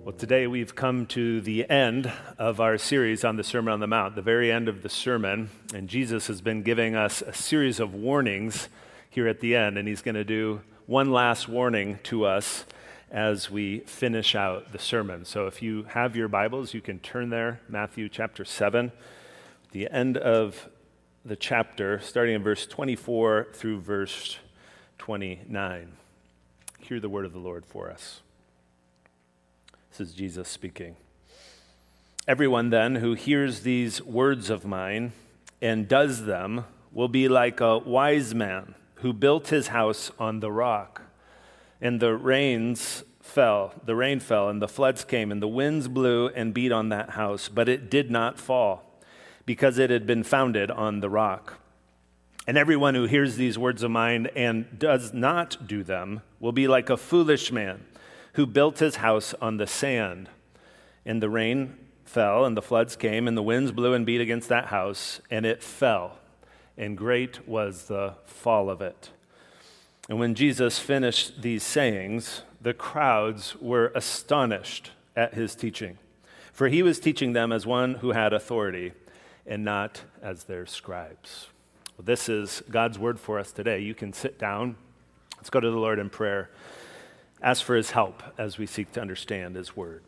Well, today we've come to the end of our series on the Sermon on the Mount, the very end of the sermon, and Jesus has been giving us a series of warnings here at the end, and he's going to do one last warning to us as we finish out the sermon. So if you have your Bibles, you can turn there, Matthew chapter 7, the end of the chapter, starting in verse 24 through verse 29. Hear the word of the Lord for us. This is Jesus speaking. Everyone then who hears these words of mine and does them will be like a wise man who built his house on the rock. And the rain fell, and the floods came, and the winds blew and beat on that house, but it did not fall, because it had been founded on the rock. And everyone who hears these words of mine and does not do them will be like a foolish man who built his house on the sand. And the rain fell, and the floods came, and the winds blew and beat against that house, and it fell, and great was the fall of it. And when Jesus finished these sayings, the crowds were astonished at his teaching, for he was teaching them as one who had authority, and not as their scribes. Well, this is God's word for us today. You can sit down. Let's go to the Lord in prayer. Ask for his help as we seek to understand his word.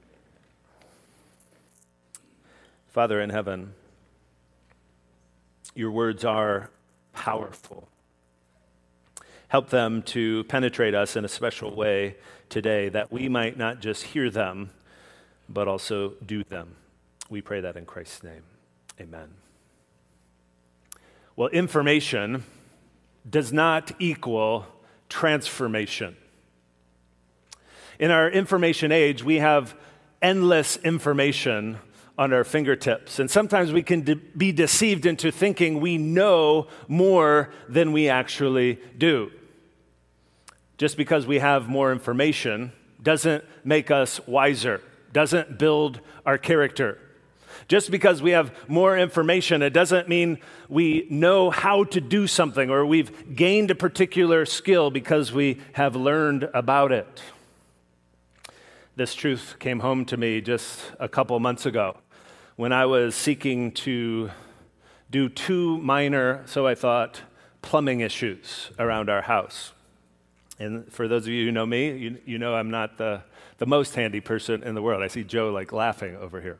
Father in heaven, your words are powerful. Help them to penetrate us in a special way today, that we might not just hear them, but also do them. We pray that in Christ's name. Amen. Well, information does not equal transformation. In our information age, we have endless information on our fingertips, and sometimes we can be deceived into thinking we know more than we actually do. Just because we have more information doesn't make us wiser, doesn't build our character. Just because we have more information, it doesn't mean we know how to do something or we've gained a particular skill because we have learned about it. This truth came home to me just a couple months ago when I was seeking to do two minor, so I thought, plumbing issues around our house. And for those of you who know me, you know I'm not the most handy person in the world. I see Joe laughing over here.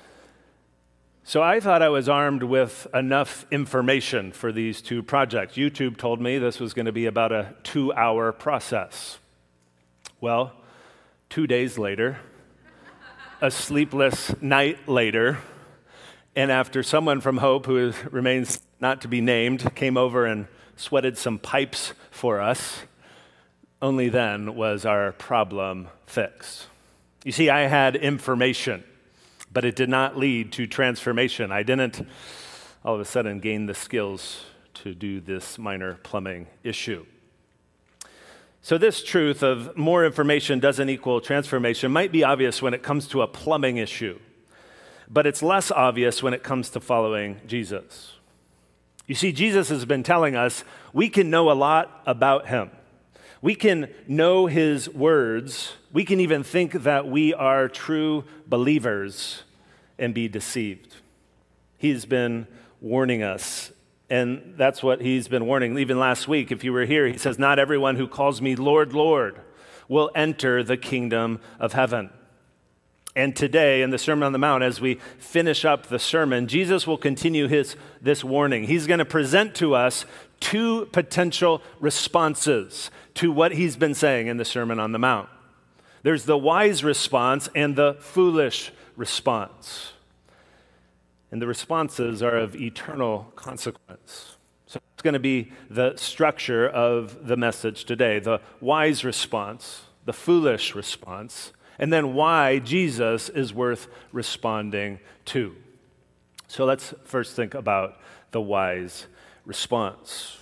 So I thought I was armed with enough information for these two projects. YouTube told me this was going to be about a 2-hour process. Well, 2 days later, a sleepless night later, and after someone from Hope, who remains not to be named, came over and sweated some pipes for us, only then was our problem fixed. You see, I had information, but it did not lead to transformation. I didn't all of a sudden gain the skills to do this minor plumbing issue. So this truth of more information doesn't equal transformation might be obvious when it comes to a plumbing issue, but it's less obvious when it comes to following Jesus. You see, Jesus has been telling us we can know a lot about him. We can know his words. We can even think that we are true believers and be deceived. He's been warning us. And that's what he's been warning. Even last week, if you were here, he says, not everyone who calls me Lord, Lord will enter the kingdom of heaven. And today, in the Sermon on the Mount, as we finish up the sermon, Jesus will continue this warning. He's going to present to us two potential responses to what he's been saying in the Sermon on the Mount. There's the wise response and the foolish response. And the responses are of eternal consequence. So it's going to be the structure of the message today. The wise response, the foolish response, and then why Jesus is worth responding to. So let's first think about the wise response.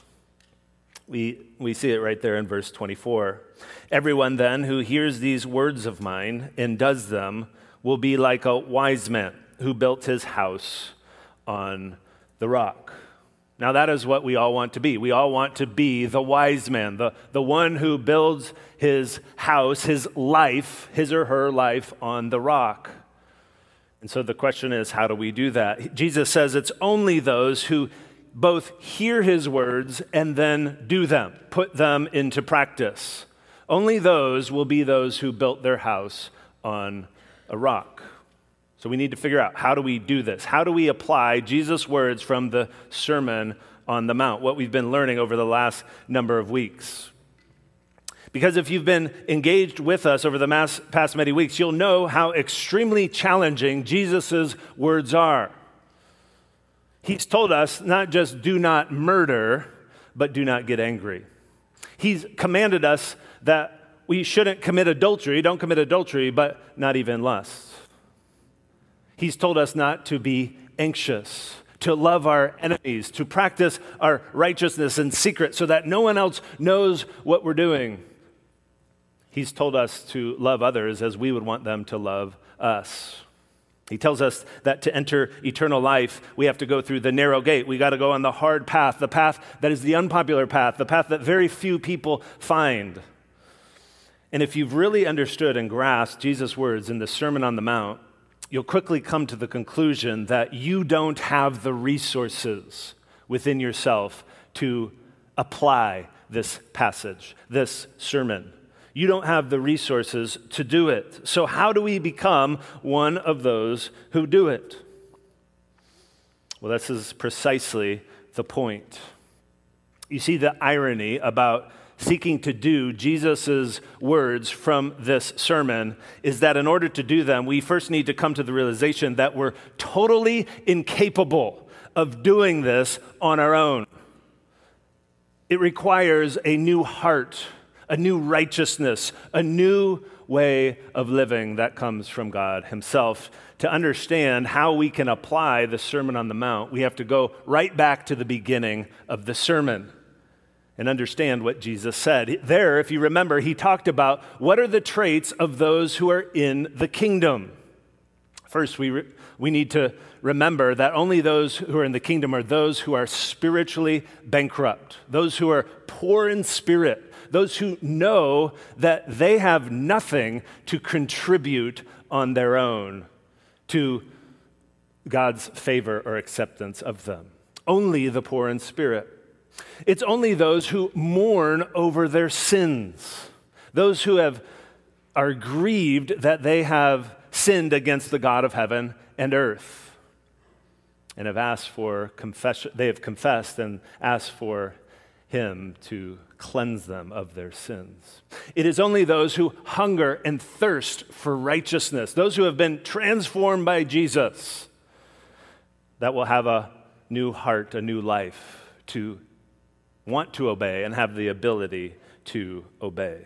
We see it right there in verse 24. Everyone then who hears these words of mine and does them will be like a wise man who built his house on the rock. Now, that is what we all want to be. We all want to be the wise man, the one who builds his house, his life, his or her life on the rock. And so the question is, how do we do that? Jesus says it's only those who both hear his words and then do them, put them into practice. Only those will be those who built their house on a rock. So we need to figure out, how do we do this? How do we apply Jesus' words from the Sermon on the Mount, what we've been learning over the last number of weeks? Because if you've been engaged with us over the past many weeks, you'll know how extremely challenging Jesus' words are. He's told us not just do not murder, but do not get angry. He's commanded us that we shouldn't commit adultery, don't commit adultery, but not even lust. He's told us not to be anxious, to love our enemies, to practice our righteousness in secret so that no one else knows what we're doing. He's told us to love others as we would want them to love us. He tells us that to enter eternal life, we have to go through the narrow gate. We got to go on the hard path, the path that is the unpopular path, the path that very few people find. And if you've really understood and grasped Jesus' words in the Sermon on the Mount, you'll quickly come to the conclusion that you don't have the resources within yourself to apply this passage, this sermon. You don't have the resources to do it. So how do we become one of those who do it? Well, this is precisely the point. You see, the irony about seeking to do Jesus' words from this sermon is that in order to do them, we first need to come to the realization that we're totally incapable of doing this on our own. It requires a new heart, a new righteousness, a new way of living that comes from God himself. To understand how we can apply the Sermon on the Mount, we have to go right back to the beginning of the sermon and understand what Jesus said. There, if you remember, he talked about what are the traits of those who are in the kingdom. First, we need to remember that only those who are in the kingdom are those who are spiritually bankrupt, those who are poor in spirit, those who know that they have nothing to contribute on their own to God's favor or acceptance of them. Only the poor in spirit. It's only those who mourn over their sins, those who are grieved that they have sinned against the God of heaven and earth, and have asked for confession. They have confessed and asked for him to cleanse them of their sins. It is only those who hunger and thirst for righteousness, those who have been transformed by Jesus, that will have a new heart, a new life, to want to obey and have the ability to obey.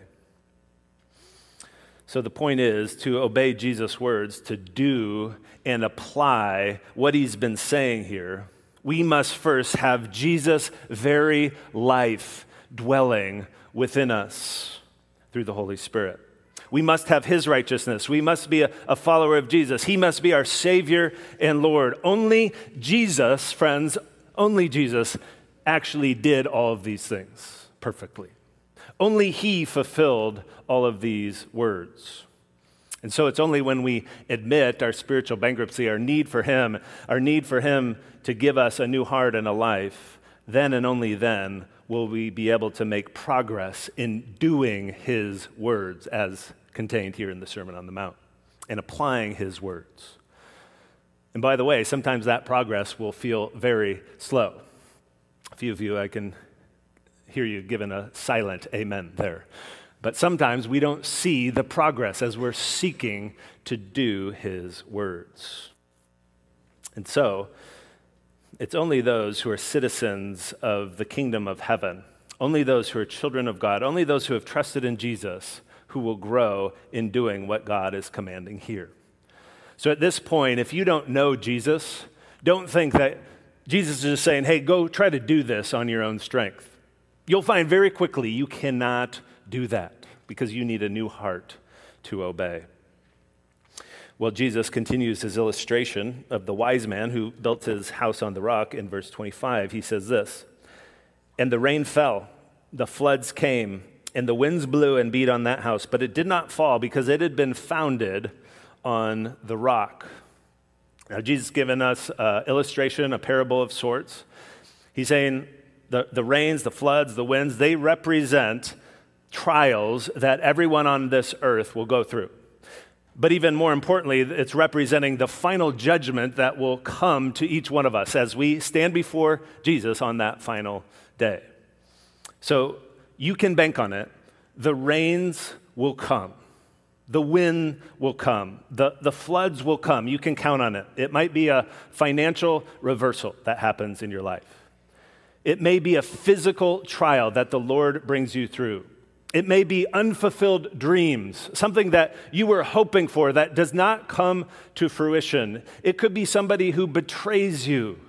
So the point is to obey Jesus' words, to do and apply what he's been saying here. We must first have Jesus' very life dwelling within us through the Holy Spirit. We must have his righteousness. We must be a follower of Jesus. He must be our Savior and Lord. Only Jesus, friends, only Jesus actually did all of these things perfectly. Only he fulfilled all of these words. And so it's only when we admit our spiritual bankruptcy, our need for him to give us a new heart and a life, then and only then will we be able to make progress in doing his words as contained here in the Sermon on the Mount and applying his words. And by the way, sometimes that progress will feel very slow. A few of you, I can hear you giving a silent amen there. But sometimes we don't see the progress as we're seeking to do his words. And so, it's only those who are citizens of the kingdom of heaven, only those who are children of God, only those who have trusted in Jesus who will grow in doing what God is commanding here. So at this point, if you don't know Jesus, don't think that Jesus is just saying, hey, go try to do this on your own strength. You'll find very quickly you cannot do that because you need a new heart to obey. Well, Jesus continues his illustration of the wise man who built his house on the rock in verse 25. He says this, "And the rain fell, the floods came, and the winds blew and beat on that house, but it did not fall because it had been founded on the rock." Now, Jesus has given us an illustration, a parable of sorts. He's saying the rains, the floods, the winds, they represent trials that everyone on this earth will go through. But even more importantly, it's representing the final judgment that will come to each one of us as we stand before Jesus on that final day. So you can bank on it. The rains will come. The wind will come. The floods will come. You can count on it. It might be a financial reversal that happens in your life. It may be a physical trial that the Lord brings you through. It may be unfulfilled dreams, something that you were hoping for that does not come to fruition. It could be somebody who betrays you.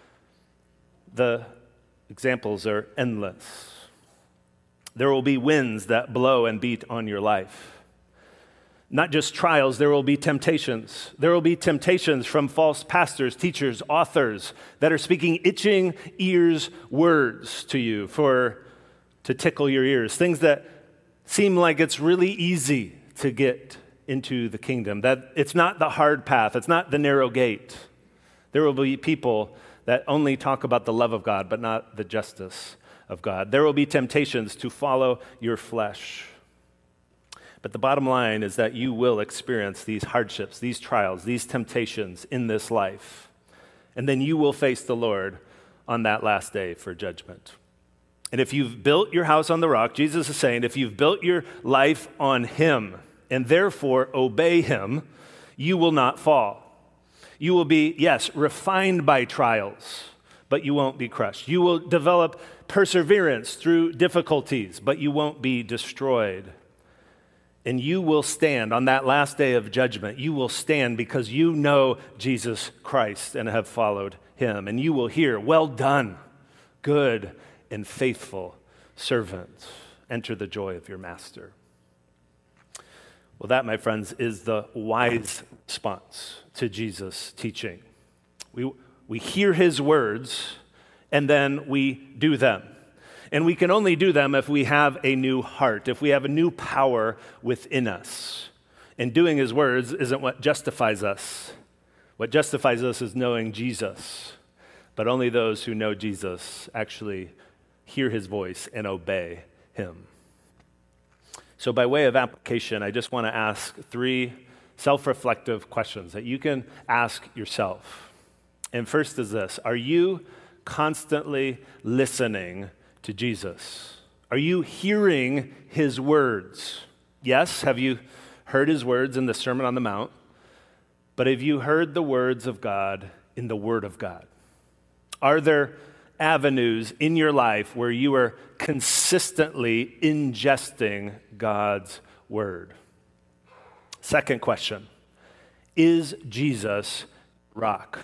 The examples are endless. There will be winds that blow and beat on your life. Not just trials, there will be temptations. There will be temptations from false pastors, teachers, authors that are speaking itching ears words to you to tickle your ears, things that seem like it's really easy to get into the kingdom, that it's not the hard path, it's not the narrow gate. There will be people that only talk about the love of God, but not the justice of God. There will be temptations to follow your flesh. But the bottom line is that you will experience these hardships, these trials, these temptations in this life. And then you will face the Lord on that last day for judgment. And if you've built your house on the rock, Jesus is saying, if you've built your life on him and therefore obey him, you will not fall. You will be, yes, refined by trials, but you won't be crushed. You will develop perseverance through difficulties, but you won't be destroyed. And you will stand on that last day of judgment. You will stand because you know Jesus Christ and have followed him. And you will hear, "Well done, good and faithful servant. Enter the joy of your master." Well, that, my friends, is the wise response to Jesus' teaching. We hear his words, and then we do them. And we can only do them if we have a new heart, if we have a new power within us. And doing his words isn't what justifies us. What justifies us is knowing Jesus. But only those who know Jesus actually hear his voice and obey him. So by way of application, I just want to ask 3 self-reflective questions that you can ask yourself. And first is this: are you constantly listening to Jesus? Are you hearing his words? Yes, have you heard his words in the Sermon on the Mount? But have you heard the words of God in the Word of God? Are there avenues in your life where you are consistently ingesting God's Word? Second question: is Jesus rock?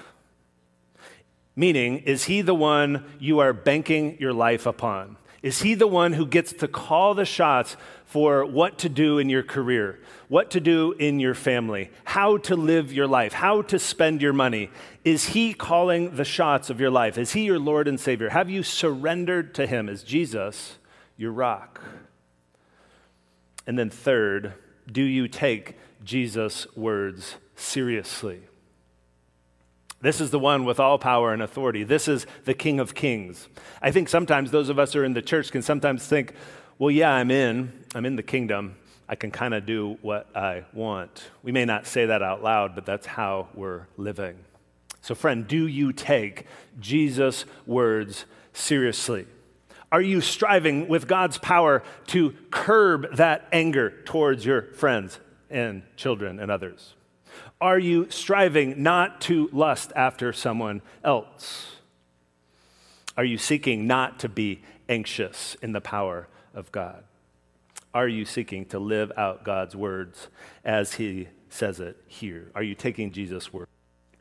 Meaning, is he the one you are banking your life upon? Is he the one who gets to call the shots for what to do in your career, what to do in your family, how to live your life, how to spend your money? Is he calling the shots of your life? Is he your Lord and Savior? Have you surrendered to him? Is Jesus your rock? And then third, do you take Jesus' words seriously? This is the one with all power and authority. This is the King of Kings. I think sometimes those of us who are in the church can sometimes think, well, yeah, I'm in the kingdom. I can kind of do what I want. We may not say that out loud, but that's how we're living. So friend, do you take Jesus' words seriously? Are you striving with God's power to curb that anger towards your friends and children and others? Are you striving not to lust after someone else? Are you seeking not to be anxious in the power of God? Are you seeking to live out God's words as he says it here? Are you taking Jesus' word?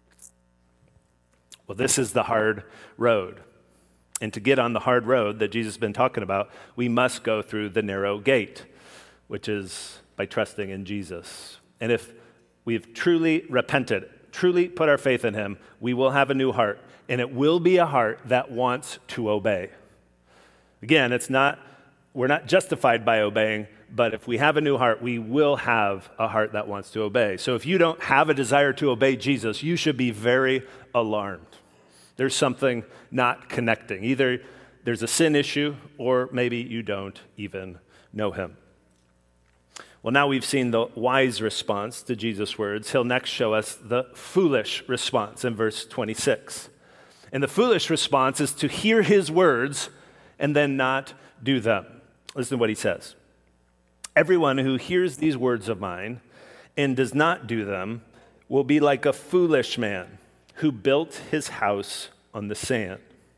Well, this is the hard road. And to get on the hard road that Jesus has been talking about, we must go through the narrow gate, which is by trusting in Jesus. And if we've truly repented, truly put our faith in him, we will have a new heart, and it will be a heart that wants to obey. Again, we're not justified by obeying, but if we have a new heart, we will have a heart that wants to obey. So if you don't have a desire to obey Jesus, you should be very alarmed. There's something not connecting. Either there's a sin issue, or maybe you don't even know him. Well, now we've seen the wise response to Jesus' words. He'll next show us the foolish response in verse 26. And the foolish response is to hear his words and then not do them. Listen to what he says. Everyone who hears these words of mine and does not do them will be like a foolish man who built his house on the sand.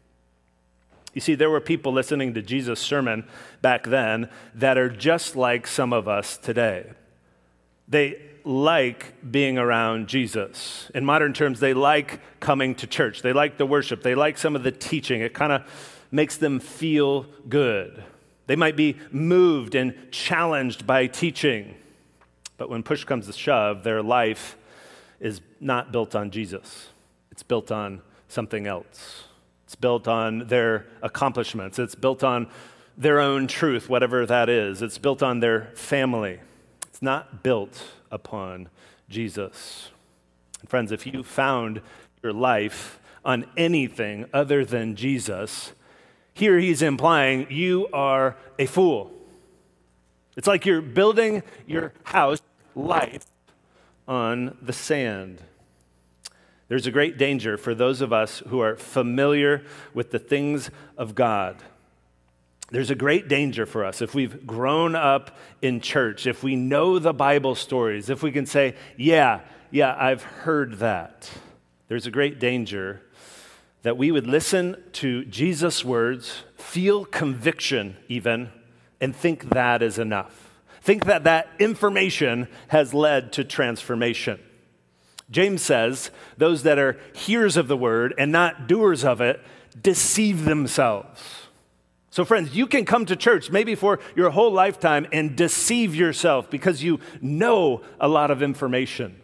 You see, there were people listening to Jesus' sermon back then that are just like some of us today. They like being around Jesus. In modern terms, they like coming to church. They like the worship. They like some of the teaching. It kind of makes them feel good. They might be moved and challenged by teaching. But when push comes to shove, their life is not built on Jesus. It's built on something else. It's built on their accomplishments. It's built on their own truth, whatever that is. It's built on their family. It's not built upon Jesus. And friends, if you found your life on anything other than Jesus, here he's implying you are a fool. It's like you're building your house, life, on the sand. There's a great danger for those of us who are familiar with the things of God. There's a great danger for us if we've grown up in church, if we know the Bible stories, if we can say, yeah, I've heard that. There's a great danger that we would listen to Jesus' words, feel conviction even, and think that is enough. Think that that information has led to transformation. James says, those that are hearers of the word and not doers of it deceive themselves. So friends, you can come to church maybe for your whole lifetime and deceive yourself because you know a lot of information,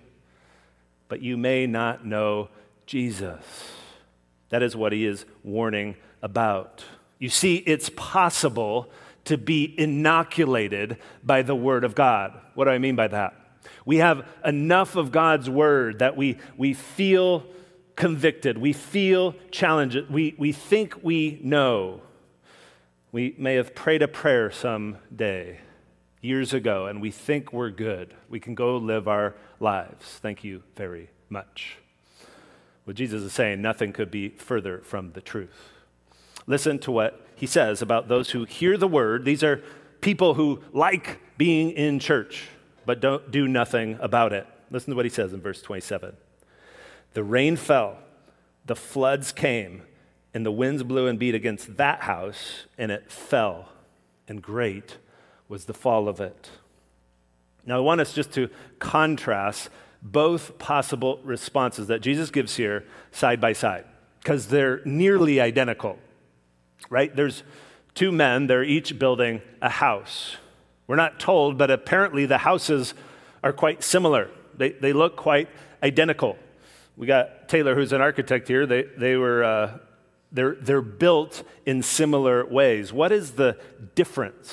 but you may not know Jesus. That is what he is warning about. You see, it's possible to be inoculated by the word of God. What do I mean by that? We have enough of God's word that we feel convicted, we feel challenged, we think we know. We may have prayed a prayer some day, years ago, and we think we're good. We can go live our lives. Thank you very much. What Jesus is saying, nothing could be further from the truth. Listen to what he says about those who hear the word. These are people who like being in church, but don't do nothing about it. Listen to what he says in verse 27. The rain fell, the floods came, and the winds blew and beat against that house, and it fell, and great was the fall of it. Now, I want us just to contrast both possible responses that Jesus gives here side by side, because they're nearly identical, right? There's two men, they're each building a house. We're not told, but apparently the houses are quite similar. They look quite identical. We got Taylor, who's an architect here. They're built in similar ways. What is the difference?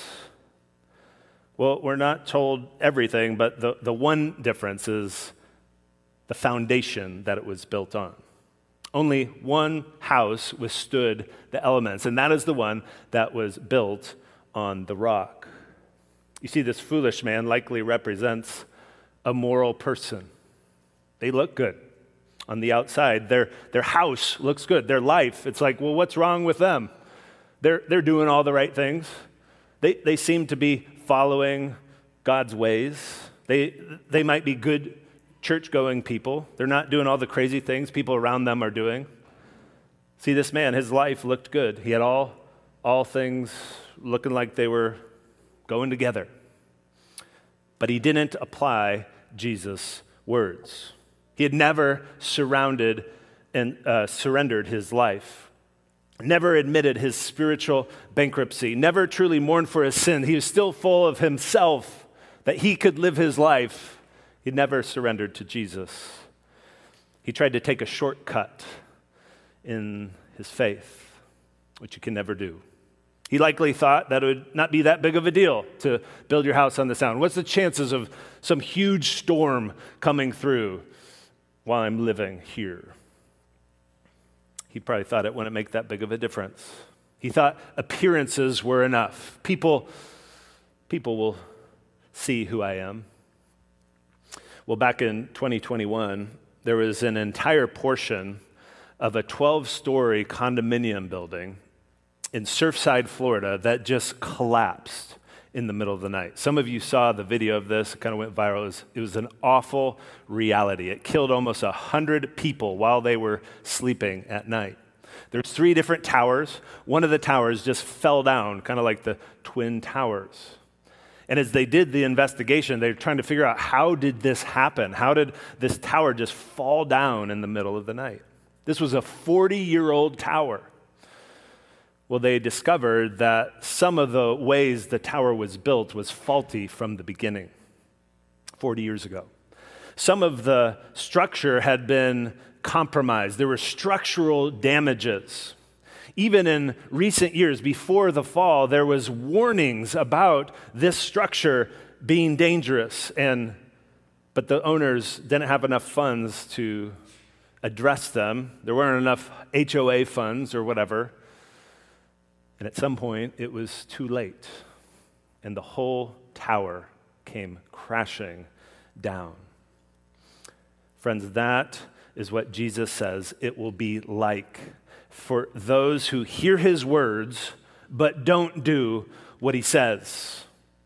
Well, we're not told everything, but the one difference is the foundation that it was built on. Only one house withstood the elements, and that is the one that was built on the rock. You see, this foolish man likely represents a moral person. They look good on the outside. Their house looks good. Their life, it's like, well, what's wrong with them? They're doing all the right things. They seem to be following God's ways. They might be good church-going people. They're not doing all the crazy things people around them are doing. See, this man, his life looked good. He had all things looking like they were going together. But he didn't apply Jesus' words. He had never surrendered his life, never admitted his spiritual bankruptcy, never truly mourned for his sin. He was still full of himself, that he could live his life. He never surrendered to Jesus. He tried to take a shortcut in his faith, which you can never do. He likely thought that it would not be that big of a deal to build your house on the Sound. What's the chances of some huge storm coming through while I'm living here? He probably thought it wouldn't make that big of a difference. He thought appearances were enough. People will see who I am. Well, back in 2021, there was an entire portion of a 12-story condominium building in Surfside, Florida, that just collapsed in the middle of the night. Some of you saw the video of this. It kind of went viral. It was an awful reality. It killed almost 100 people while they were sleeping at night. There's 3 different towers. One of the towers just fell down, kind of like the Twin Towers. And as they did the investigation, they were trying to figure out, how did this happen? How did this tower just fall down in the middle of the night? This was a 40-year-old tower. Well, they discovered that some of the ways the tower was built was faulty from the beginning, 40 years ago. Some of the structure had been compromised. There were structural damages. Even in recent years, before the fall, there was warnings about this structure being dangerous, but the owners didn't have enough funds to address them. There weren't enough HOA funds or whatever. And at some point, it was too late, and the whole tower came crashing down. Friends, that is what Jesus says it will be like for those who hear his words but don't do what he says.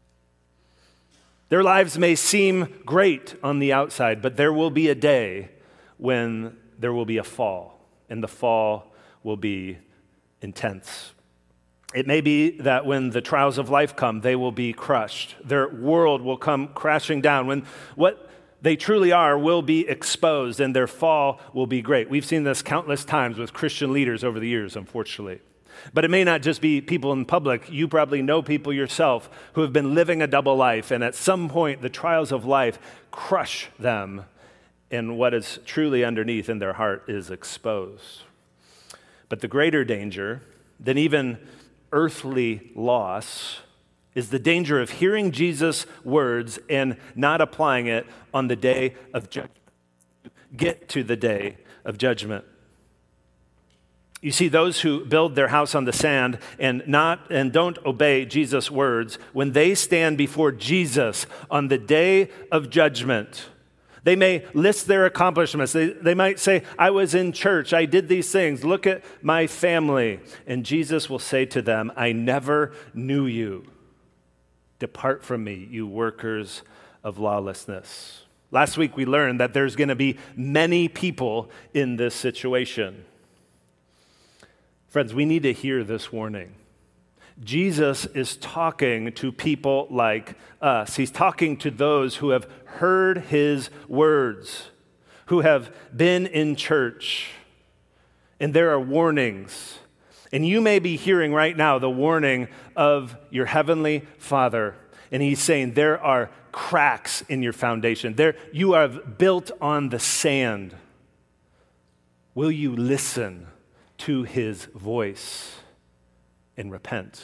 Their lives may seem great on the outside, but there will be a day when there will be a fall, and the fall will be intense. It may be that when the trials of life come, they will be crushed. Their world will come crashing down. When what they truly are will be exposed, and their fall will be great. We've seen this countless times with Christian leaders over the years, unfortunately. But it may not just be people in public. You probably know people yourself who have been living a double life, and at some point, the trials of life crush them, and what is truly underneath in their heart is exposed. But the greater danger than even earthly loss is the danger of hearing Jesus' words and not applying it on the day of judgment. Get to the day of judgment. You see, those who build their house on the sand and don't obey Jesus' words, when they stand before Jesus on the day of judgment, they may list their accomplishments. They might say, I was in church, I did these things, look at my family. And Jesus will say to them, I never knew you. Depart from me, you workers of lawlessness. Last week we learned that there's going to be many people in this situation. Friends, we need to hear this warning. Jesus is talking to people like us. He's talking to those who have heard his words, who have been in church. And there are warnings. And you may be hearing right now the warning of your heavenly Father. And he's saying there are cracks in your foundation. You are built on the sand. Will you listen to his voice and repent?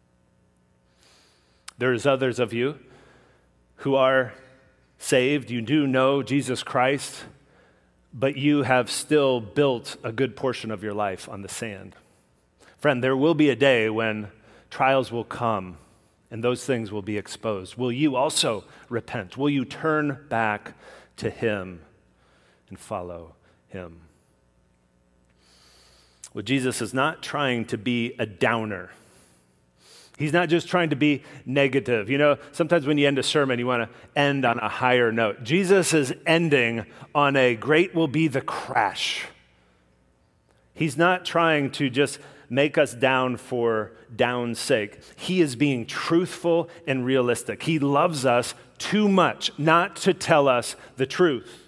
There's others of you who are saved. You do know Jesus Christ, but you have still built a good portion of your life on the sand. Friend, there will be a day when trials will come and those things will be exposed. Will you also repent? Will you turn back to him and follow him? Well, Jesus is not trying to be a downer. He's not just trying to be negative. You know, sometimes when you end a sermon, you want to end on a higher note. Jesus is ending on a great will be the crash. He's not trying to just make us down for down's sake. He is being truthful and realistic. He loves us too much not to tell us the truth.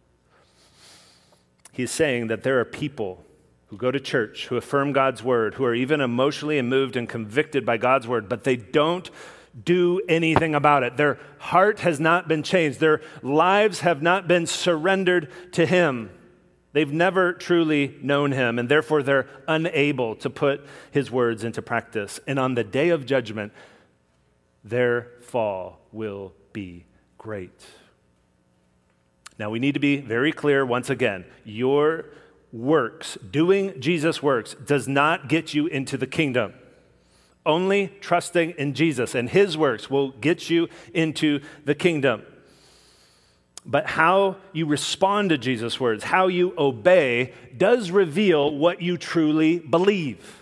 He's saying that there are people who go to church, who affirm God's word, who are even emotionally moved and convicted by God's word, but they don't do anything about it. Their heart has not been changed. Their lives have not been surrendered to him. They've never truly known him, and therefore they're unable to put his words into practice. And on the day of judgment, their fall will be great. Now, we need to be very clear once again. Your works, doing Jesus' works, does not get you into the kingdom. Only trusting in Jesus and his works will get you into the kingdom. But how you respond to Jesus' words, how you obey, does reveal what you truly believe.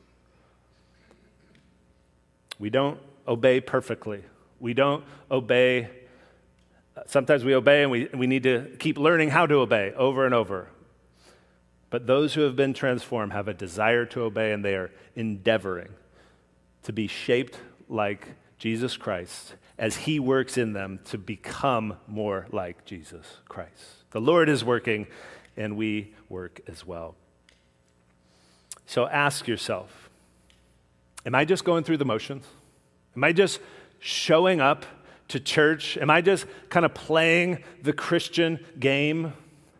We don't obey perfectly. We don't obey. Sometimes we obey and we need to keep learning how to obey over and over. But those who have been transformed have a desire to obey, and they are endeavoring to be shaped like Jesus Christ as he works in them to become more like Jesus Christ. The Lord is working, and we work as well. So ask yourself, am I just going through the motions? Am I just showing up to church? Am I just kind of playing the Christian game?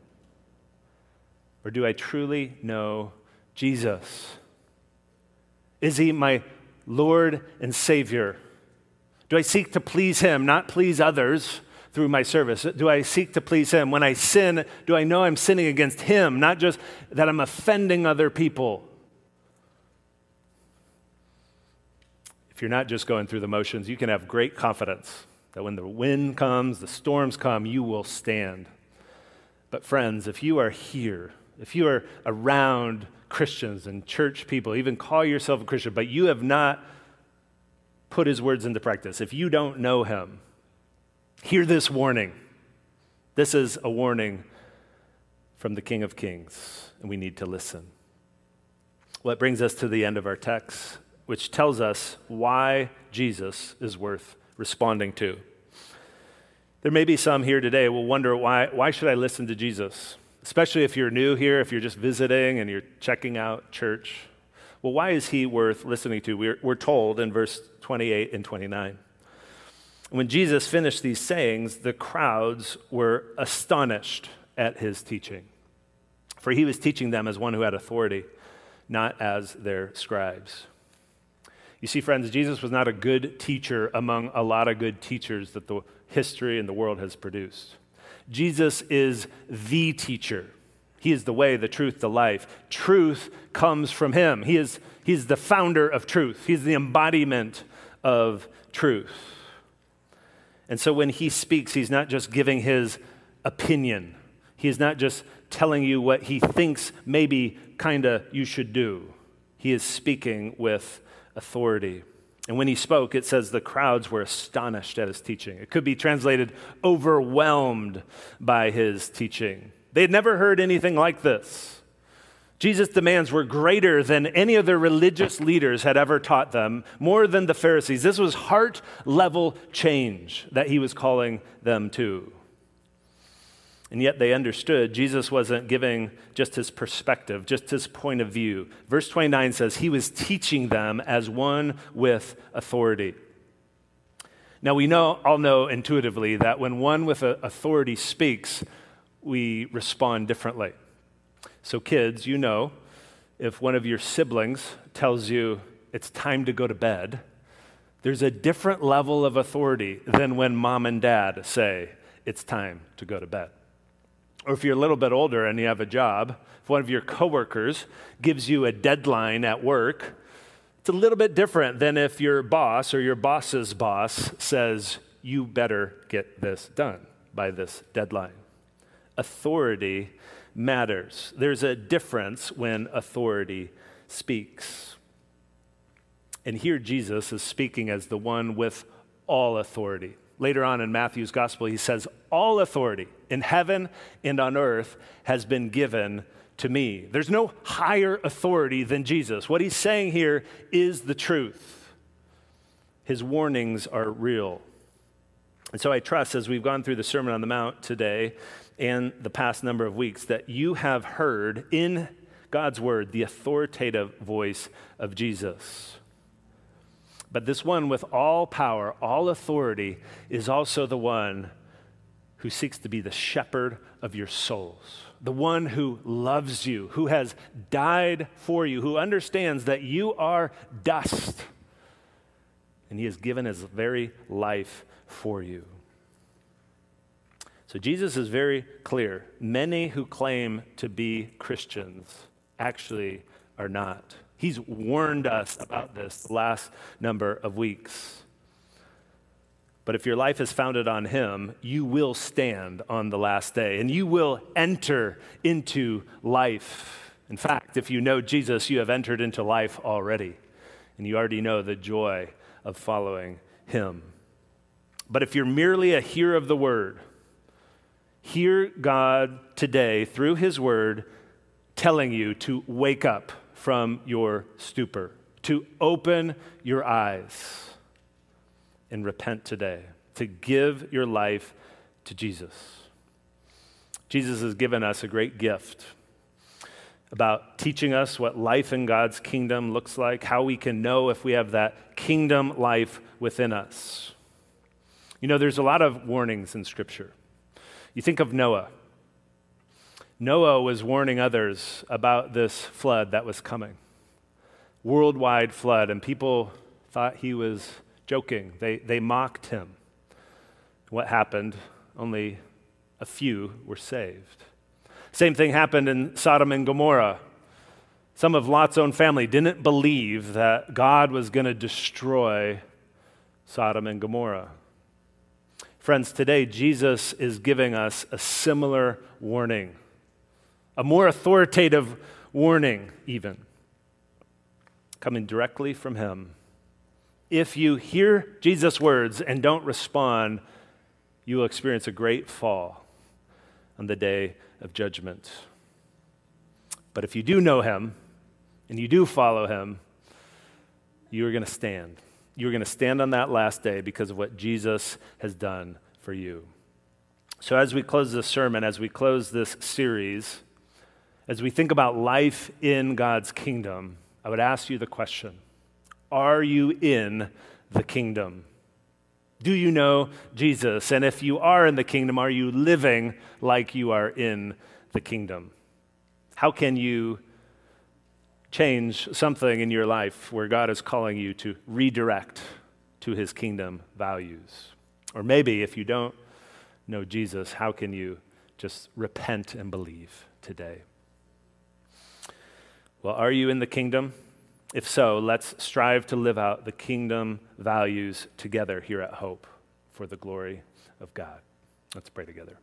Or do I truly know Jesus? Is he my Lord and Savior? Do I seek to please him, not please others through my service? Do I seek to please him? When I sin, do I know I'm sinning against him, not just that I'm offending other people? If you're not just going through the motions, you can have great confidence that when the wind comes, the storms come, you will stand. But friends, if you are here, if you are around Christians and church people, even call yourself a Christian, but you have not put his words into practice, if you don't know him, hear this warning. This is a warning from the King of Kings, and we need to listen. Well, it brings us to the end of our text, which tells us why Jesus is worth responding to. There may be some here today who will wonder, why should I listen to Jesus? Especially if you're new here, if you're just visiting and you're checking out church. Well, why is he worth listening to? We're told in verse 28 and 29. When Jesus finished these sayings, the crowds were astonished at his teaching. For he was teaching them as one who had authority, not as their scribes. You see, friends, Jesus was not a good teacher among a lot of good teachers that the history and the world has produced. Jesus is the teacher. He is the way, the truth, the life. Truth comes from him. He's the founder of truth. He's the embodiment of truth. And so when he speaks, he's not just giving his opinion. He is not just telling you what he thinks maybe kind of you should do. He is speaking with authority. And when he spoke, it says the crowds were astonished at his teaching. It could be translated overwhelmed by his teaching. They had never heard anything like this. Jesus' demands were greater than any of the religious leaders had ever taught them, more than the Pharisees. This was heart-level change that he was calling them to. And yet they understood Jesus wasn't giving just his perspective, just his point of view. Verse 29 says he was teaching them as one with authority. Now we all know intuitively that when one with authority speaks, we respond differently. So kids, you know, if one of your siblings tells you it's time to go to bed, there's a different level of authority than when mom and dad say it's time to go to bed. Or if you're a little bit older and you have a job, if one of your coworkers gives you a deadline at work, it's a little bit different than if your boss or your boss's boss says, you better get this done by this deadline. Authority matters. There's a difference when authority speaks. And here Jesus is speaking as the one with all authority. Later on in Matthew's gospel, he says, all authority in heaven and on earth has been given to me. There's no higher authority than Jesus. What he's saying here is the truth. His warnings are real. And so I trust as we've gone through the Sermon on the Mount today and the past number of weeks that you have heard in God's word the authoritative voice of Jesus. But this one with all power, all authority, is also the one who seeks to be the shepherd of your souls, the one who loves you, who has died for you, who understands that you are dust, and he has given his very life for you. So Jesus is very clear. Many who claim to be Christians actually are not. He's warned us about this the last number of weeks. But if your life is founded on him, you will stand on the last day, and you will enter into life. In fact, if you know Jesus, you have entered into life already, and you already know the joy of following him. But if you're merely a hearer of the word, hear God today through his word telling you to wake up from your stupor, to open your eyes and repent today, to give your life to Jesus. Jesus has given us a great gift about teaching us what life in God's kingdom looks like, how we can know if we have that kingdom life within us. You know, there's a lot of warnings in Scripture. You think of Noah. Noah was warning others about this flood that was coming, worldwide flood, and people thought he was joking. They mocked him. What happened? Only a few were saved. Same thing happened in Sodom and Gomorrah. Some of Lot's own family didn't believe that God was going to destroy Sodom and Gomorrah. Friends, today Jesus is giving us a similar warning, a more authoritative warning even, coming directly from him. If you hear Jesus' words and don't respond, you will experience a great fall on the day of judgment. But if you do know him and you do follow him, you are going to stand. You are going to stand on that last day because of what Jesus has done for you. So as we close this sermon, as we close this series, as we think about life in God's kingdom, I would ask you the question, are you in the kingdom? Do you know Jesus? And if you are in the kingdom, are you living like you are in the kingdom? How can you change something in your life where God is calling you to redirect to his kingdom values? Or maybe if you don't know Jesus, how can you just repent and believe today? Well, are you in the kingdom? If so, let's strive to live out the kingdom values together here at Hope for the glory of God. Let's pray together.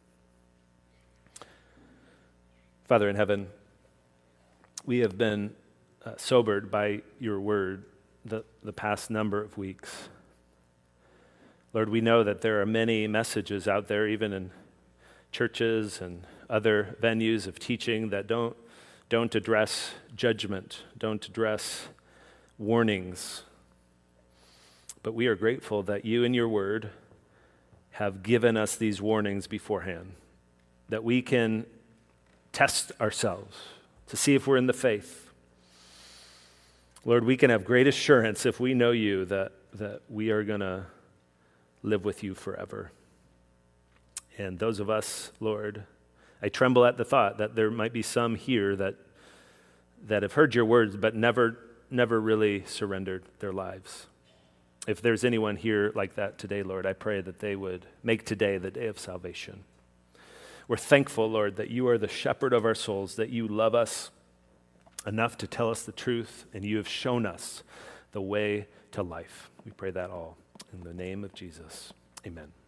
Father in heaven, we have been sobered by your word the past number of weeks. Lord, we know that there are many messages out there, even in churches and other venues of teaching, that don't address judgment, don't address warnings. But we are grateful that you in your word have given us these warnings beforehand, that we can test ourselves to see if we're in the faith. Lord, we can have great assurance if we know you that we are going to live with you forever. And those of us, Lord, I tremble at the thought that there might be some here that have heard your words but never really surrendered their lives. If there's anyone here like that today, Lord, I pray that they would make today the day of salvation. We're thankful, Lord, that you are the shepherd of our souls, that you love us enough to tell us the truth, and you have shown us the way to life. We pray that all in the name of Jesus. Amen.